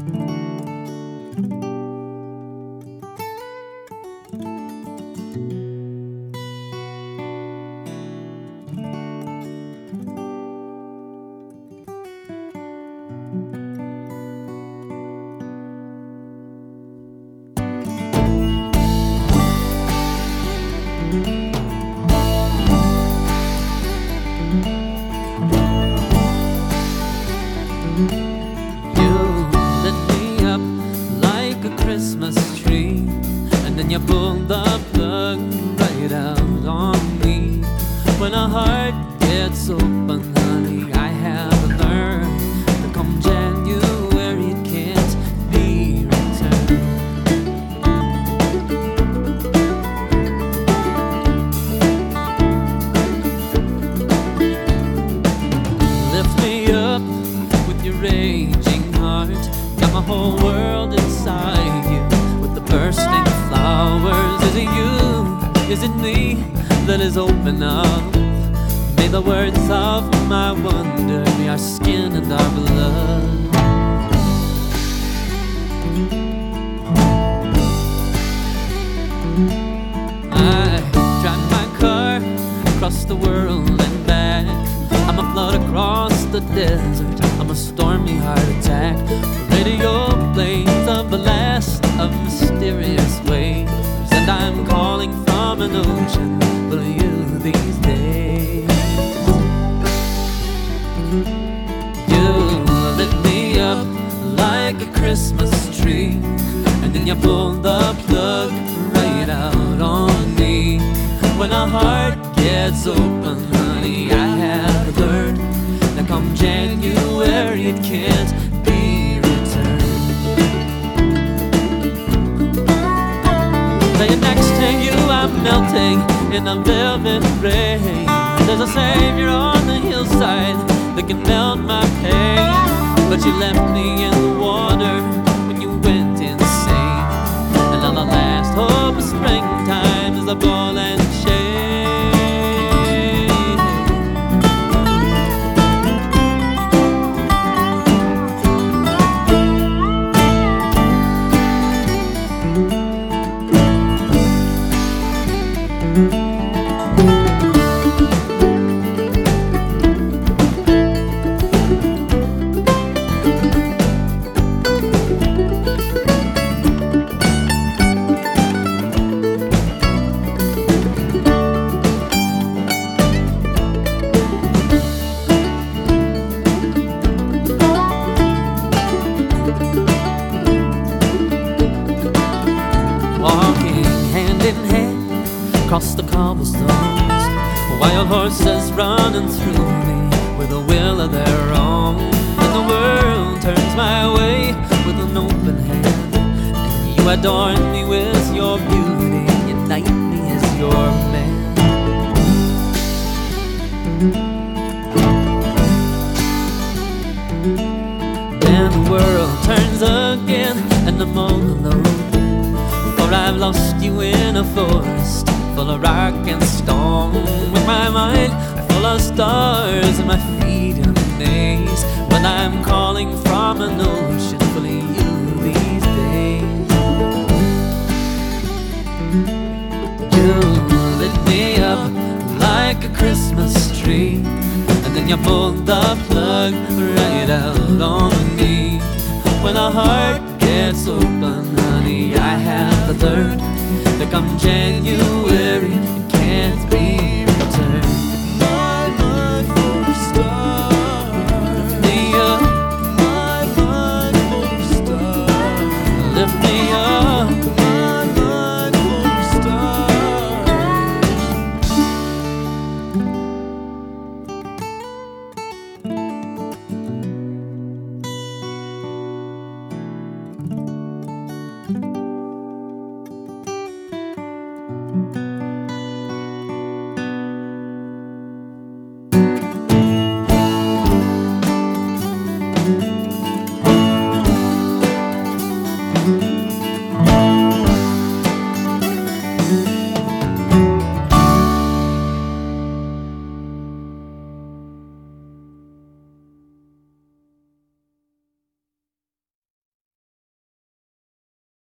Christmas tree, and then you pulled the plug right out on me. When a heart gets open, honey, I have learned that come January it can't be returned. Lift me up with your raging heart, got my whole world inside you with the bursting flowers. Is it you? Is it me that is open up? May the words of my wonder be our skin and our blood. I drive my car across the world and back. I'm a flood across the desert, I'm a stormy heart attack. The radio plays a blast of mysterious waves, and I'm calling from an ocean full of you these days. You lit me up like a Christmas tree, and then you pulled the plug right out on me. When a heart gets open, honey, I have learned that come January it can't be returned. Laying next to you, I'm melting in a velvet rain. There's a savior on the hillside that can melt my pain, but you left me in the water when you went insane. And now the last hope of springtime is a ball and chain. Walking hand in hand across the cobblestones, wild horses running through me with a will of their own. And the world turns my way with an open hand, and you adorn me with your beauty, unite me as your man. Then the world turns again, and I'm all alone, for I've lost you in a forest full of rock and stone. With my mind full of stars and my feet in a maze, when I'm calling from an ocean full of you these days. You lit me up like a Christmas tree, and then you pulled the plug right out on me. When a heart gets open, honey, I have learned that come January